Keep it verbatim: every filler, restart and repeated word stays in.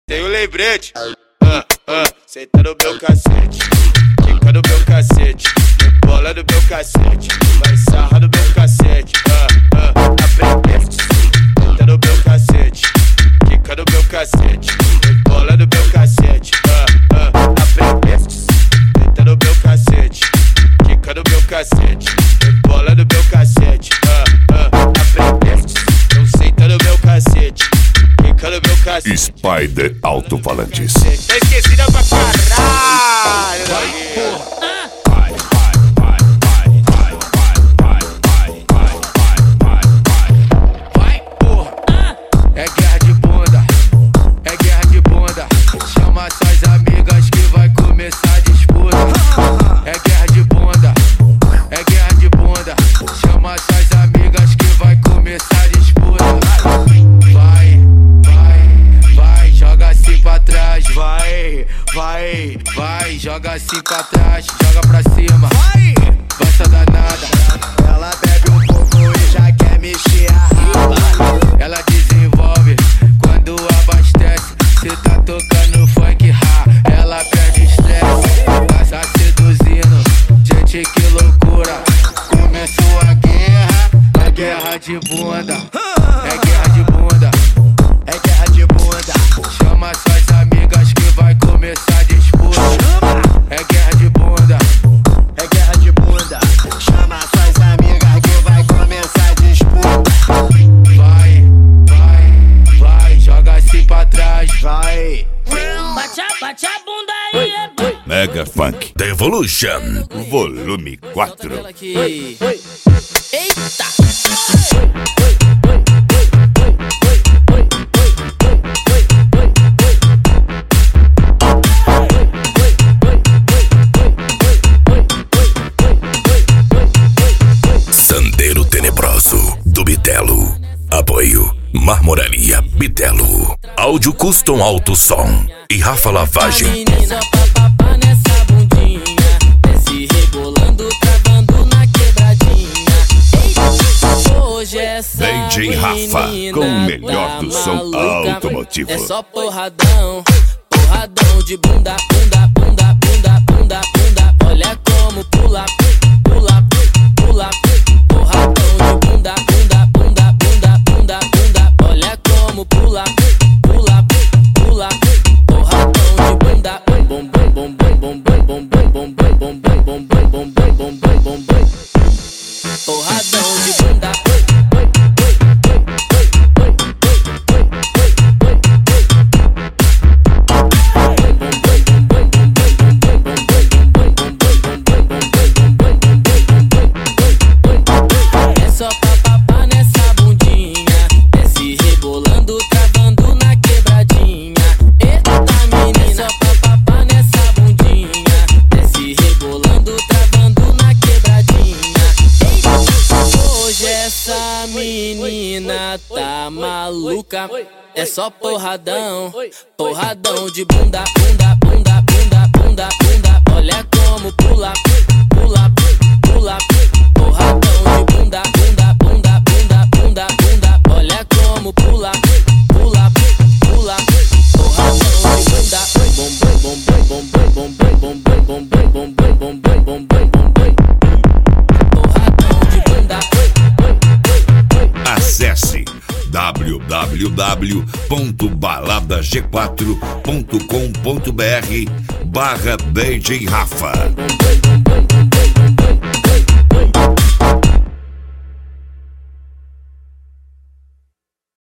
Tem um lembrete, ah, ah, senta no meu cacete, fica no meu cacete, bola no meu cacete, vai sarra no meu cacete, ah, ah, aprendeste, senta no meu cacete, fica no meu cacete, bola no meu cacete, ah, ah, aprendeste, senta no meu cacete, fica no meu cacete, bola no meu cacete, ah, ah, aprendeste, então senta no meu cacete. Spider Alto-Falantes. Tá esquecida pra caralho, porra. Vai, porra. É guerra de bunda, é guerra de bunda. Chama suas amigas que vai começar a disputa. É guerra de bunda, é guerra de bunda. Chama suas amigas que vai começar a disputa. Vai, vai, joga assim pra trás, vai, vai, vai, joga assim pra trás, joga pra cima, vai, vai essa danada. Ela bebe um pouco e já quer mexer a raba. Ela desenvolve quando abastece, cê tá tocando funk ha. Ela perde estresse, passa seduzindo, gente que loucura. Começou a guerra, a guerra de bunda, é guerra de bunda. É guerra de bunda. Chama suas amigas que vai começar a disputa. É guerra de bunda. É guerra de bunda. Chama suas amigas que vai começar a disputa. Vai, vai, vai, joga assim pra trás, vai. Bate a, bate a bunda aí, é bom. Mega Funk Devolution, volume quatro. Eita! Sandeiro Tenebroso do Bitelo. Apoio Marmoraria Bitelo. Áudio Custom Alto Som e Rafa Lavagem. Menina papapá nessa bundinha, desce rebolando, travando na quebradinha. Eita, hoje essa D J Rafa, com o melhor do som maluca. automotivo. É só porradão, porradão de bunda, bunda, bunda, bunda, bunda, bunda. Olha como pula, pula, pula, porradão de bunda, bunda, bunda, bunda, bunda, bunda. Olha como pula, pula, pula, porradão de bunda. Bom, bom, bom, bom, bom, bom, bom, bom, bom, bom, bom, bom, bom, bom, bom, bom, bom, bom, bom. Porradão de bunda. É só papapá nessa bundinha, desce rebolando, travando na quebradinha. Eita menina, só papapá nessa bundinha, desce rebolando, travando na quebradinha. Eita, hoje essa menina tá maluca. É só porradão, porradão de bunda, bunda, bunda, bunda, bunda, bunda. Olha como pula, pula, pula, porradão de bunda, bunda, bunda, bunda, bunda, bunda. Olha como pula, pula, pula, porradão de bunda. Bom, bom, bom, bom, bom, bom, bom, bom, bom, bom, bom, bom, bom, bom, bom, bom, bom, bom, bom. Porradão de bunda. Acesse w w w ponto balada g quatro ponto com ponto b r barra D J Rafa.